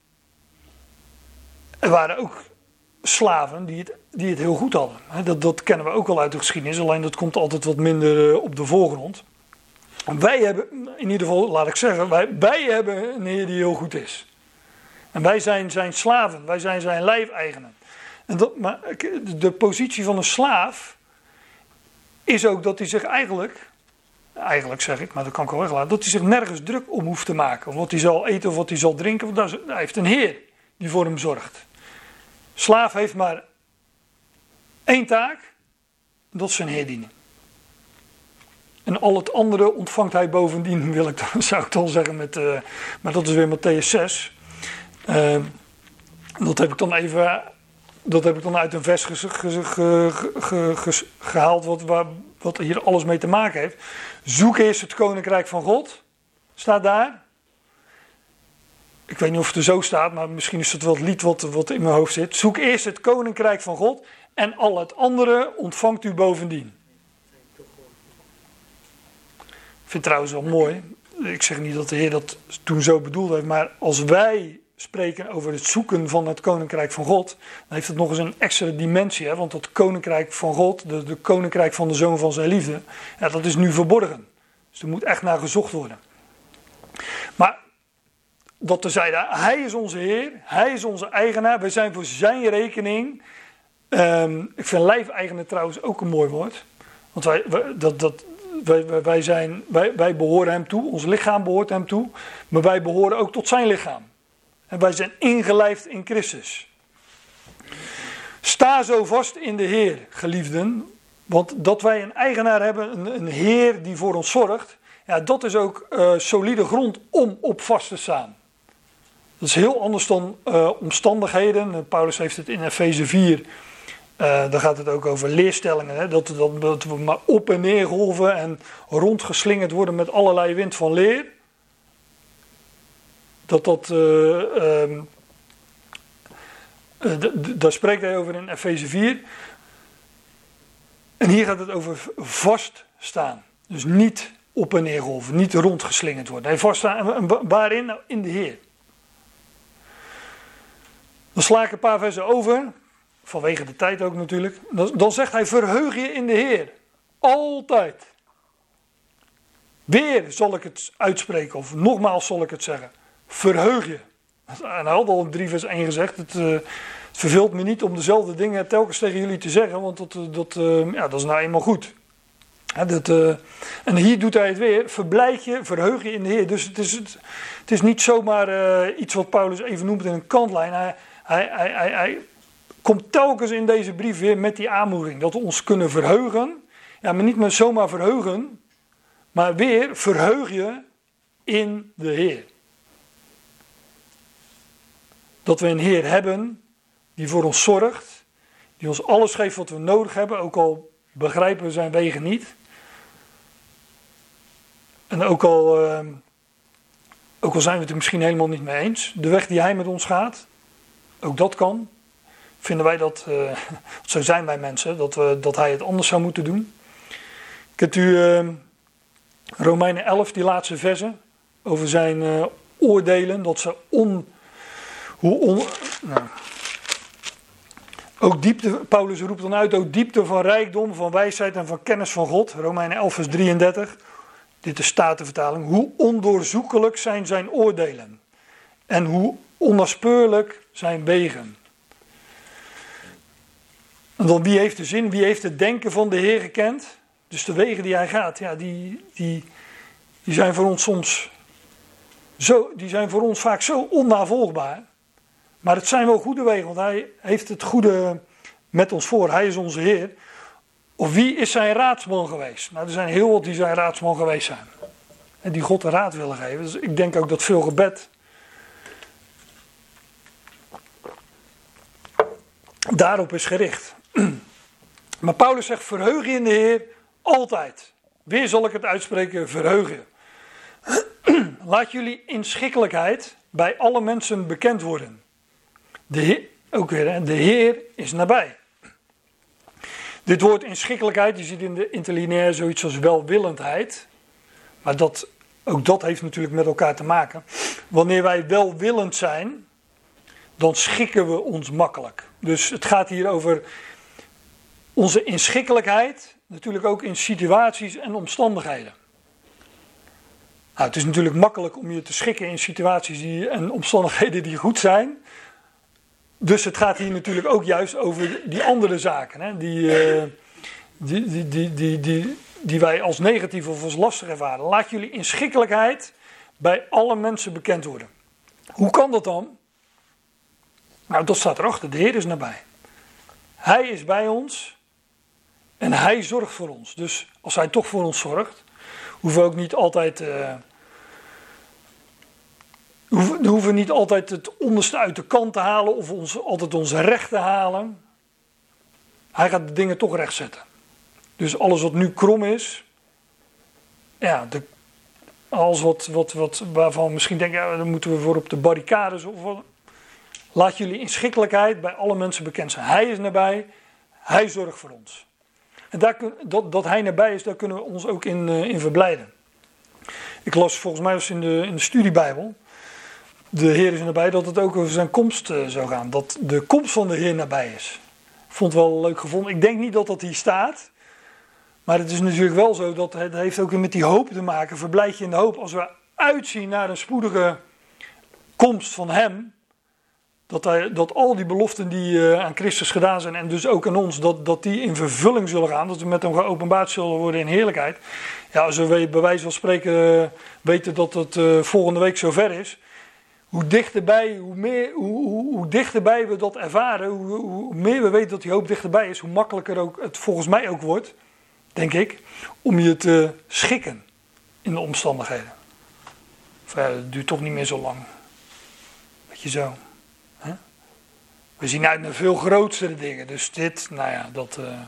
Speaker 1: er waren ook slaven die het, die het heel goed hadden. Dat, dat kennen we ook al uit de geschiedenis, alleen dat komt altijd wat minder op de voorgrond. Wij hebben, in ieder geval laat ik zeggen, wij, wij hebben een Heer die heel goed is. En wij zijn zijn slaven, wij zijn zijn lijfeigenen. En dat, maar de positie van een slaaf is ook dat hij zich eigenlijk, eigenlijk zeg ik, maar dat kan ik wel weglaten, dat hij zich nergens druk om hoeft te maken. Of wat hij zal eten of wat hij zal drinken, want hij heeft een Heer die voor hem zorgt. Slaaf heeft maar één taak, dat is zijn Heer dienen. En al het andere ontvangt hij bovendien, wil ik dan, zou ik dan zeggen, met, uh, maar dat is weer Mattheüs zes. Uh, dat heb ik dan even, dat heb ik dan uit een vers ge, ge, ge, ge, ge, gehaald wat, waar, wat hier alles mee te maken heeft. Zoek eerst het koninkrijk van God, staat daar. Ik weet niet of het er zo staat, maar misschien is het wel het lied wat, wat in mijn hoofd zit. Zoek eerst het koninkrijk van God en al het andere ontvangt u bovendien. Ik vind het trouwens wel mooi. Ik zeg niet dat de Heer dat toen zo bedoeld heeft, maar als wij spreken over het zoeken van het koninkrijk van God, dan heeft het nog eens een extra dimensie. Hè? Want dat koninkrijk van God, de, de koninkrijk van de Zoon van zijn liefde, ja, dat is nu verborgen. Dus er moet echt naar gezocht worden. Maar dat terzijde, hij is onze Heer, hij is onze eigenaar, wij zijn voor zijn rekening. Um, ik vind lijfeigenen trouwens ook een mooi woord. Want wij, wij, dat, dat, wij, wij, wij, zijn, wij, wij behoren hem toe, ons lichaam behoort hem toe, maar wij behoren ook tot zijn lichaam. En wij zijn ingelijfd in Christus. Sta zo vast in de Heer, geliefden. Want dat wij een eigenaar hebben, een, een Heer die voor ons zorgt, ja, dat is ook uh, solide grond om op vast te staan. Dat is heel anders dan uh, omstandigheden. Paulus heeft het in Efeze vier. Uh, daar gaat het ook over leerstellingen. Hè? Dat, dat, dat we maar op en neer golven en rondgeslingerd worden met allerlei wind van leer. Dat dat... Uh, uh, uh, d- d- daar spreekt hij over in Efeze vier. En hier gaat het over vaststaan. Dus niet op en neer golven, niet rondgeslingerd worden. Nee, vaststaan. En waarin? Nou, in de Heer. Dan sla ik een paar versen over, vanwege de tijd ook natuurlijk. Dan, dan zegt hij, verheug je in de Heer. Altijd. Weer zal ik het uitspreken, of nogmaals zal ik het zeggen. Verheug je. En hij had al in drie vers één gezegd, het, uh, het verveelt me niet om dezelfde dingen telkens tegen jullie te zeggen, want dat, dat, uh, ja, dat is nou eenmaal goed. Ja, dat, uh, en hier doet hij het weer, verblijd je, verheug je in de Heer. Dus het is, het, het is niet zomaar uh, iets wat Paulus even noemt in een kantlijn. Hij, hij, hij, hij, hij komt telkens in deze brief weer met die aanmoediging, dat we ons kunnen verheugen. Ja, maar niet meer zomaar verheugen, maar weer verheug je in de Heer. Dat we een Heer hebben die voor ons zorgt, die ons alles geeft wat we nodig hebben, ook al begrijpen we zijn wegen niet. En ook al, uh, ook al zijn we het er misschien helemaal niet mee eens, de weg die hij met ons gaat, ook dat kan. Vinden wij dat, uh, zo zijn wij mensen, dat, we, dat hij het anders zou moeten doen. Ik heb u uh, Romeinen elf, die laatste versen, over zijn uh, oordelen, dat ze on... Hoe on nou, ook diepte, Paulus roept dan uit, ook diepte van rijkdom, van wijsheid en van kennis van God. Romeinen elf vers drieëndertig. Dit is Statenvertaling. Hoe ondoorzoekelijk zijn zijn oordelen. En hoe onnaspeurlijk zijn wegen. En dan wie heeft de zin, wie heeft het denken van de Heer gekend? Dus de wegen die hij gaat, ja, die, die, die zijn voor ons soms zo, die zijn voor ons vaak zo onnavolgbaar. Maar het zijn wel goede wegen, want hij heeft het goede met ons voor. Hij is onze Heer. Of wie is zijn raadsman geweest? Nou, er zijn heel wat die zijn raadsman geweest zijn. En die God een raad willen geven. Dus ik denk ook dat veel gebed daarop is gericht. Maar Paulus zegt, verheug je in de Heer altijd. Weer zal ik het uitspreken, verheug je. Laat jullie inschikkelijkheid bij alle mensen bekend worden. De Heer, ook weer, hè, de Heer is nabij. Dit woord inschikkelijkheid, je ziet in de interlineair zoiets als welwillendheid. Maar dat, ook dat heeft natuurlijk met elkaar te maken. Wanneer wij welwillend zijn, dan schikken we ons makkelijk. Dus het gaat hier over onze inschikkelijkheid, natuurlijk ook in situaties en omstandigheden. Nou, het is natuurlijk makkelijk om je te schikken in situaties die, en omstandigheden die goed zijn. Dus het gaat hier natuurlijk ook juist over die andere zaken, hè, die, uh, die, die, die, die, die, die wij als negatief of als lastig ervaren. Laat jullie inschikkelijkheid bij alle mensen bekend worden. Hoe kan dat dan? Nou, dat staat erachter. De Heer is nabij. Hij is bij ons en Hij zorgt voor ons. Dus als Hij toch voor ons zorgt, hoeven we ook niet altijd... Uh, We hoeven niet altijd het onderste uit de kant te halen of ons, altijd onze recht te halen. Hij gaat de dingen toch rechtzetten. Dus alles wat nu krom is, ja, de, alles wat, wat, wat, waarvan we misschien denken, ja, dan moeten we voor op de barricades. Of wat. Laat jullie inschikkelijkheid bij alle mensen bekend zijn. Hij is nabij, Hij zorgt voor ons. En daar, dat, dat Hij nabij is, daar kunnen we ons ook in, uh, in verblijden. Ik las volgens mij was in de, in de studiebijbel. De Heer is nabij, dat het ook over zijn komst uh, zou gaan. Dat de komst van de Heer nabij is. Ik vond het wel leuk gevonden. Ik denk niet dat dat hier staat. Maar het is natuurlijk wel zo, dat het heeft ook weer met die hoop te maken. Verblijd je in de hoop. Als we uitzien naar een spoedige komst van Hem. Dat, hij, dat al die beloften die uh, aan Christus gedaan zijn. En dus ook aan ons. Dat, dat die in vervulling zullen gaan. Dat we met Hem geopenbaard zullen worden in heerlijkheid. Ja, als we bij wijze van spreken uh, weten dat het uh, volgende week zover is. Hoe dichterbij, hoe, meer, hoe, hoe, hoe dichterbij we dat ervaren, hoe, hoe meer we weten dat die hoop dichterbij is, hoe makkelijker ook het volgens mij ook wordt, denk ik, om je te schikken in de omstandigheden. Enfin, ja, het duurt toch niet meer zo lang. Weet je zo. Hè? We zien uit naar veel grotere dingen, dus dit, nou ja, dat uh,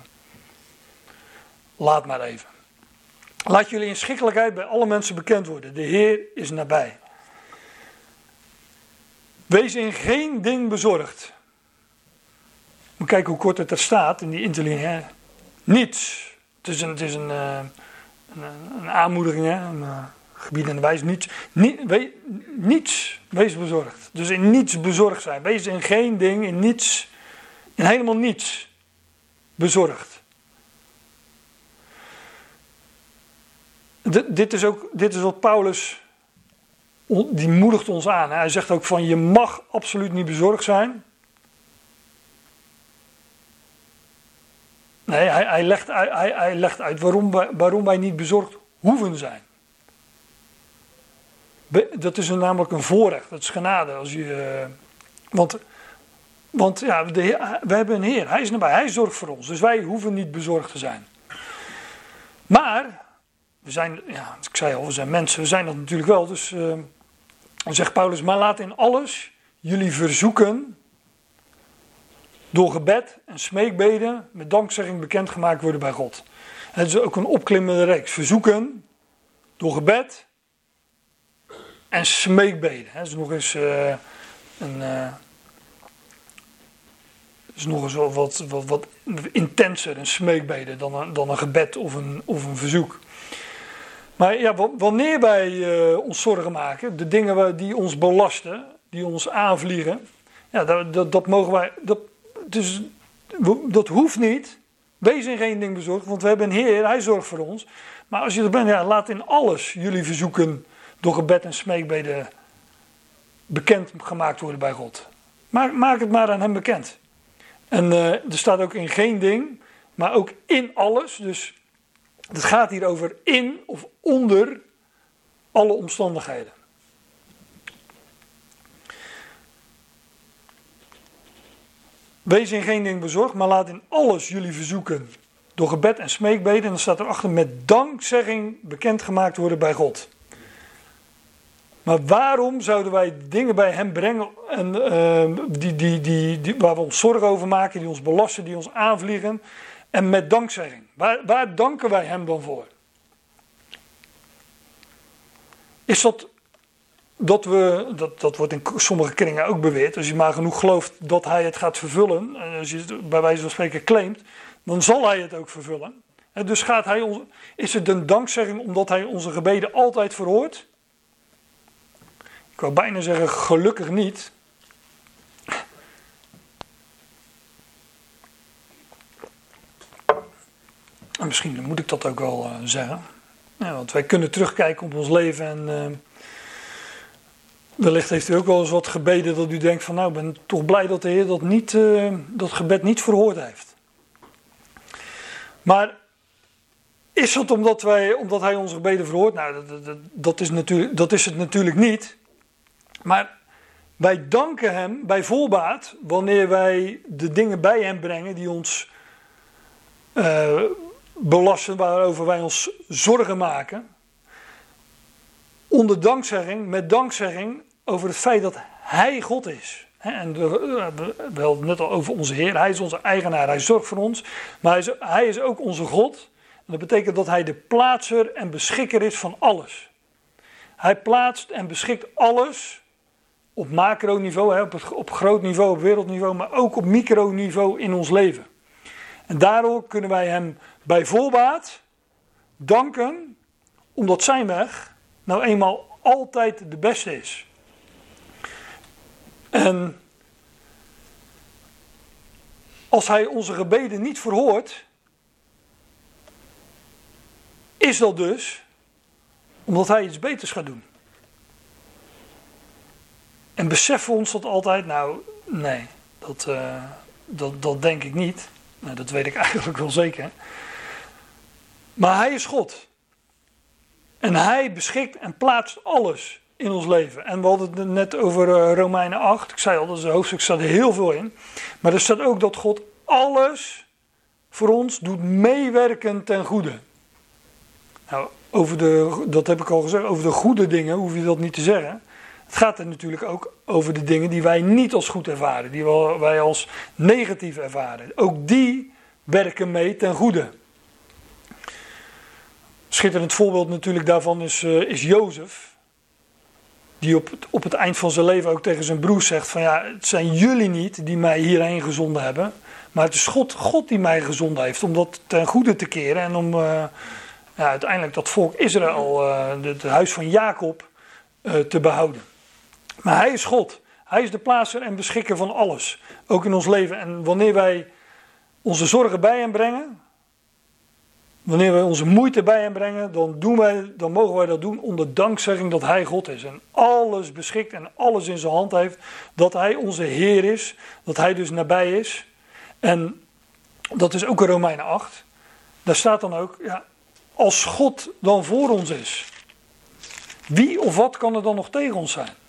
Speaker 1: laat maar even. Laat jullie inschikkelijkheid bij alle mensen bekend worden. De Heer is nabij. Wees in geen ding bezorgd. Moet kijken hoe kort het er staat in die interlineair. Niets. Het is een, het is een, uh, een, een aanmoediging, hè? Een uh, gebied en de wijs. Niets. Nie, we, niets. Wees bezorgd. Dus in niets bezorgd zijn. Wees in geen ding, in niets, in helemaal niets bezorgd. D- dit is ook, dit is wat Paulus... Die moedigt ons aan. Hij zegt ook van je mag absoluut niet bezorgd zijn. Nee, hij, hij, legt, hij, hij legt uit waarom wij, waarom wij niet bezorgd hoeven zijn. Dat is een, namelijk een voorrecht. Dat is genade. Als je, want want ja, de Heer, we hebben een Heer. Hij is nabij. Hij zorgt voor ons. Dus wij hoeven niet bezorgd te zijn. Maar, we zijn, ja, ik zei al, we zijn mensen. We zijn dat natuurlijk wel. Dus... Uh, Dan zegt Paulus, maar laat in alles jullie verzoeken door gebed en smeekbeden met dankzegging bekendgemaakt worden bij God. Het is ook een opklimmende reeks. Verzoeken door gebed en smeekbeden. Het is nog eens uh, een, uh, is nog eens wat, wat, wat, wat intenser, een smeekbeden dan een, dan een gebed of een, of een verzoek. Maar ja, wanneer wij uh, ons zorgen maken, de dingen die ons belasten, die ons aanvliegen, ja, dat, dat, dat mogen wij, dat, dus, dat hoeft niet. Wees in geen ding bezorgd, want we hebben een Heer, Hij zorgt voor ons. Maar als je er bent, ja, laat in alles jullie verzoeken door gebed en smeekbeden bekend gemaakt worden bij God. Maak, maak het maar aan Hem bekend. En uh, er staat ook in geen ding, maar ook in alles, dus... Het gaat hier over in of onder alle omstandigheden. Wees in geen ding bezorgd, maar laat in alles jullie verzoeken door gebed en smeekbeden. En dan staat erachter met dankzegging bekendgemaakt worden bij God. Maar waarom zouden wij dingen bij hem brengen en, uh, die, die, die, die, waar we ons zorgen over maken, die ons belasten, die ons aanvliegen? En met dankzegging. Waar, waar danken wij hem dan voor? Is dat dat we, dat, dat wordt in sommige kringen ook beweerd, als je maar genoeg gelooft dat hij het gaat vervullen, en als je het bij wijze van spreken claimt, dan zal hij het ook vervullen. En dus gaat hij ons, is het een dankzegging omdat hij onze gebeden altijd verhoort? Ik wou bijna zeggen, gelukkig niet. En misschien moet ik dat ook wel uh, zeggen. Ja, want wij kunnen terugkijken op ons leven en uh, wellicht heeft u ook wel eens wat gebeden dat u denkt van nou, ik ben toch blij dat de Heer dat, niet, uh, dat gebed niet verhoord heeft. Maar is het omdat, wij, omdat hij onze gebeden verhoort? Nou, dat, dat, dat, is natuurlijk, dat is het natuurlijk niet. Maar wij danken hem bij voorbaat wanneer wij de dingen bij hem brengen die ons uh, belasten, waarover wij ons zorgen maken. Onder dankzegging, met dankzegging over het feit dat hij God is. En we hadden het net al over onze Heer. Hij is onze eigenaar, hij zorgt voor ons. Maar hij is, hij is ook onze God. En dat betekent dat hij de plaatser en beschikker is van alles. Hij plaatst en beschikt alles op macroniveau, op, het, op groot niveau, op wereldniveau, maar ook op microniveau in ons leven. En daardoor kunnen wij hem bij voorbaat danken, omdat zijn weg nou eenmaal altijd de beste is. En als hij onze gebeden niet verhoort, is dat dus omdat hij iets beters gaat doen. En beseffen we ons dat altijd? Nou, nee, dat, uh, dat, dat denk ik niet. Nou, dat weet ik eigenlijk wel zeker. Maar hij is God. En hij beschikt en plaatst alles in ons leven. En we hadden het net over uh, Romeinen acht. Ik zei al, dat is een hoofdstuk, staat er heel veel in. Maar er staat ook dat God alles voor ons doet meewerken ten goede. Nou, over de, dat heb ik al gezegd, over de goede dingen hoef je dat niet te zeggen. Het gaat er natuurlijk ook over de dingen die wij niet als goed ervaren. Die wij als negatief ervaren. Ook die werken mee ten goede. Schitterend voorbeeld natuurlijk daarvan is, uh, is Jozef. Die op het, op het eind van zijn leven ook tegen zijn broers zegt van ja, het zijn jullie niet die mij hierheen gezonden hebben. Maar het is God, God die mij gezonden heeft om dat ten goede te keren. En om uh, ja, uiteindelijk dat volk Israël, uh, het huis van Jacob, uh, te behouden. Maar hij is God. Hij is de plaatser en beschikker van alles. Ook in ons leven. En wanneer wij onze zorgen bij hem brengen, wanneer wij onze moeite bij hem brengen, dan, doen wij, dan mogen wij dat doen onder dankzegging dat hij God is. En alles beschikt en alles in zijn hand heeft. Dat hij onze Heer is. Dat hij dus nabij is. En dat is ook in Romeinen acht. Daar staat dan ook, ja, als God dan voor ons is, wie of wat kan er dan nog tegen ons zijn?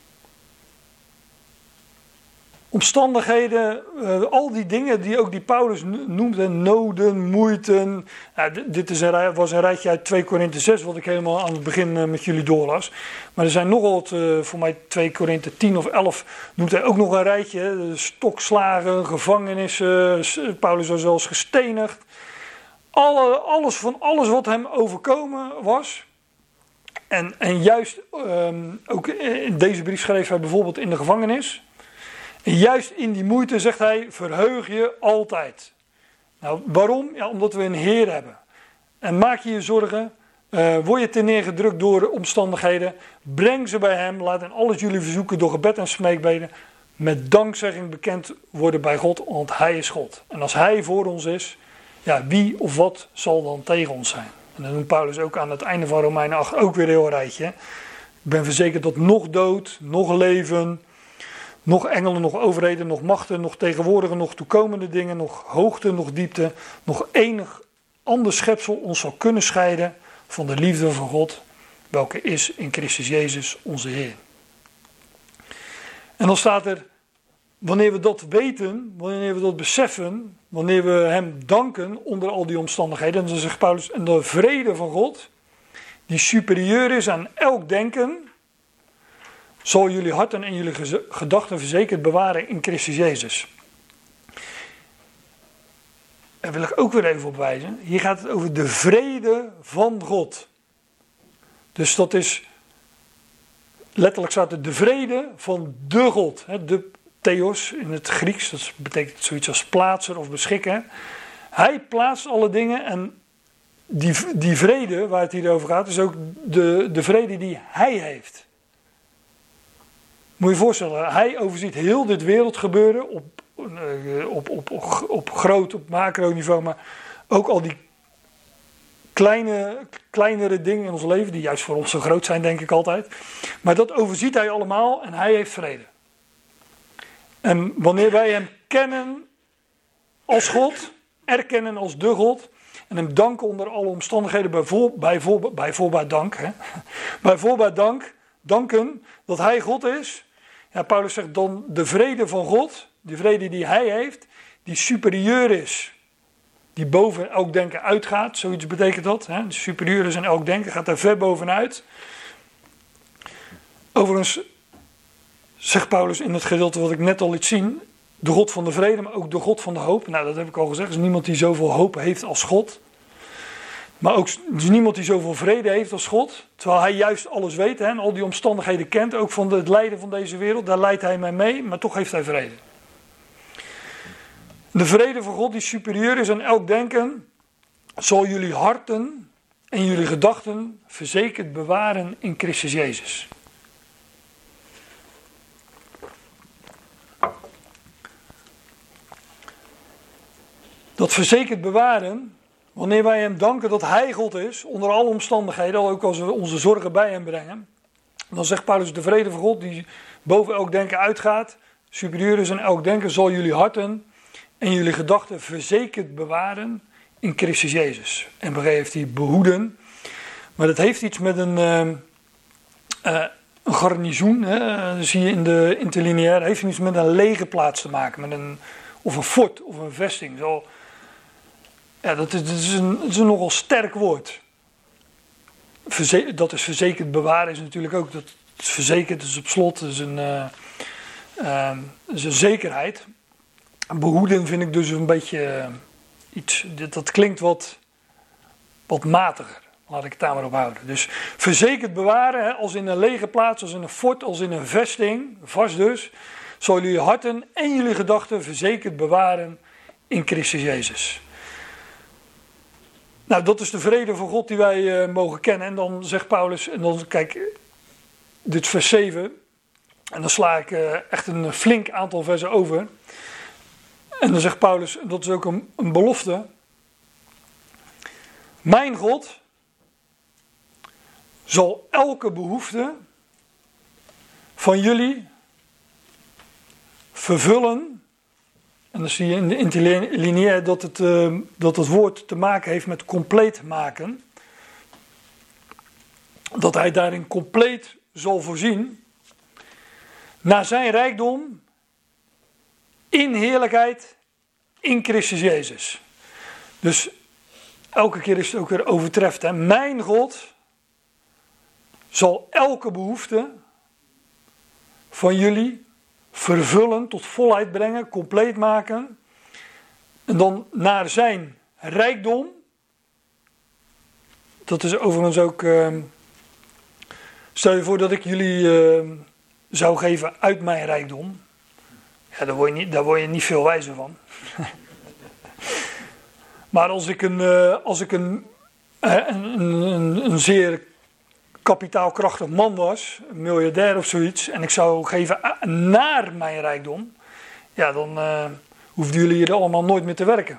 Speaker 1: Omstandigheden, uh, al die dingen die ook die Paulus noemde, noden, moeiten. Nou, d- dit is een, was een rijtje uit twee Korinthe zes, wat ik helemaal aan het begin uh, met jullie doorlas. Maar er zijn nogal wat, uh, voor mij twee Korinthe tien of elf, noemt hij ook nog een rijtje. Hè, stokslagen, gevangenissen, Paulus was zelfs gestenigd. Alle, alles van alles wat hem overkomen was. En, en juist, um, ook in deze brief schreef hij bijvoorbeeld in de gevangenis. En juist in die moeite zegt hij, verheug je altijd. Nou, waarom? Ja, omdat we een Heer hebben. En maak je je zorgen, uh, word je ten neergedrukt door omstandigheden, breng ze bij hem, laat in alles jullie verzoeken door gebed en smeekbeden, met dankzegging bekend worden bij God, want hij is God. En als hij voor ons is, ja, wie of wat zal dan tegen ons zijn? En dan noemt Paulus ook aan het einde van Romeinen acht ook weer een heel rijtje. Ik ben verzekerd dat nog dood, nog leven, nog engelen, nog overheden, nog machten, nog tegenwoordige, nog toekomende dingen, nog hoogte, nog diepte, nog enig ander schepsel ons zal kunnen scheiden van de liefde van God, welke is in Christus Jezus onze Heer. En dan staat er, wanneer we dat weten, wanneer we dat beseffen, wanneer we hem danken onder al die omstandigheden, en dan zegt Paulus, en de vrede van God, die superieur is aan elk denken, zal jullie harten en jullie gedachten verzekerd bewaren in Christus Jezus. Daar wil ik ook weer even op wijzen. Hier gaat het over de vrede van God. Dus dat is, letterlijk staat er de vrede van de God. De theos in het Grieks, dat betekent zoiets als plaatser of beschikken. Hij plaatst alle dingen en die, die vrede waar het hier over gaat, is ook de, de vrede die hij heeft. Moet je je voorstellen, hij overziet heel dit wereldgebeuren op, op, op, op, op groot, op macroniveau, maar ook al die kleine, kleinere dingen in ons leven, die juist voor ons zo groot zijn, denk ik altijd. Maar dat overziet hij allemaal en hij heeft vrede. En wanneer wij hem kennen als God, erkennen als de God, en hem danken onder alle omstandigheden, bij, voor, bij, voor, bij voorbaat dank, hè? bij voorbaat dank, danken dat hij God is. Ja, Paulus zegt dan de vrede van God, de vrede die hij heeft, die superieur is. Die boven elk denken uitgaat, zoiets betekent dat. Hè? Superieur is aan elk denken, gaat daar ver bovenuit. Overigens zegt Paulus in het gedeelte wat ik net al liet zien, de God van de vrede, maar ook de God van de hoop. Nou, dat heb ik al gezegd, er is niemand die zoveel hoop heeft als God. Maar ook er is niemand die zoveel vrede heeft als God. Terwijl hij juist alles weet hè, en al die omstandigheden kent, ook van het lijden van deze wereld. Daar leidt hij mij mee, maar toch heeft hij vrede. De vrede van God die superieur is aan elk denken, zal jullie harten en jullie gedachten verzekerd bewaren in Christus Jezus. Dat verzekerd bewaren, wanneer wij hem danken dat hij God is, onder alle omstandigheden, ook als we onze zorgen bij hem brengen, dan zegt Paulus de vrede van God die boven elk denken uitgaat, superieur is aan elk denken, zal jullie harten en jullie gedachten verzekerd bewaren in Christus Jezus. En B G heeft hij behoeden, maar dat heeft iets met een, uh, uh, een garnizoen, hè, dat zie je in de interlineair, heeft iets met een legerplaats te maken, met een, of een fort of een vesting, zo. Ja, dat is, dat, is een, dat is een nogal sterk woord. Verze- dat is verzekerd bewaren is natuurlijk ook. Dat is verzekerd, dat is op slot, dat is een, uh, uh, dat is een zekerheid. Behoeden vind ik dus een beetje uh, iets, dat, dat klinkt wat, wat matiger. Laat ik het daar maar op houden. Dus verzekerd bewaren, hè, als in een lege plaats, als in een fort, als in een vesting, vast dus, zal jullie harten en jullie gedachten verzekerd bewaren in Christus Jezus. Nou, dat is de vrede van God die wij uh, mogen kennen. En dan zegt Paulus, en dan kijk, dit vers zeven, en dan sla ik uh, echt een flink aantal versen over. En dan zegt Paulus, dat is ook een, een belofte. Mijn God zal elke behoefte van jullie vervullen. En dan zie je in de interlineair dat het, uh, dat het woord te maken heeft met compleet maken. Dat hij daarin compleet zal voorzien. Naar zijn rijkdom in heerlijkheid in Christus Jezus. Dus elke keer is het ook weer overtreft. Hè? Mijn God zal elke behoefte van jullie vervullen, tot volheid brengen, compleet maken. En dan naar zijn rijkdom. Dat is overigens ook, uh, stel je voor dat ik jullie uh, zou geven uit mijn rijkdom. Ja, daar word je niet, daar word je niet veel wijzer van. Maar als ik een, uh, als ik een, uh, een, een, een zeer kapitaalkrachtig man was, een miljardair of zoiets, en ik zou geven naar mijn rijkdom, ja, dan uh, hoefden jullie hier allemaal nooit meer te werken.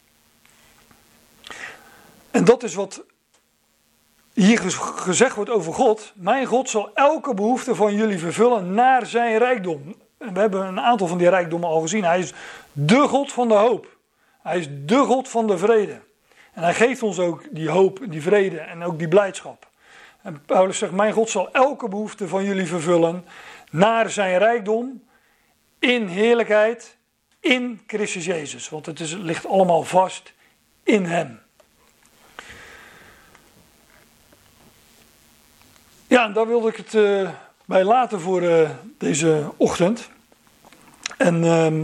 Speaker 1: En dat is wat hier gezegd wordt over God. Mijn God zal elke behoefte van jullie vervullen naar zijn rijkdom. En we hebben een aantal van die rijkdommen al gezien. Hij is de God van de hoop. Hij is de God van de vrede. En hij geeft ons ook die hoop, die vrede en ook die blijdschap. En Paulus zegt, mijn God zal elke behoefte van jullie vervullen naar zijn rijkdom in heerlijkheid in Christus Jezus. Want het, is, het ligt allemaal vast in hem. Ja, en daar wilde ik het uh, bij laten voor uh, deze ochtend. En uh,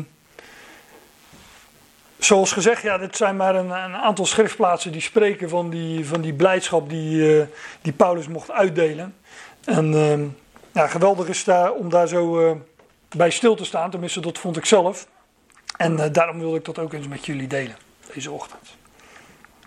Speaker 1: zoals gezegd, ja, dit zijn maar een, een aantal schriftplaatsen die spreken van die, van die blijdschap die, uh, die Paulus mocht uitdelen. En uh, ja, geweldig is daar om daar zo uh, bij stil te staan, tenminste dat vond ik zelf. En uh, daarom wilde ik dat ook eens met jullie delen, deze ochtend.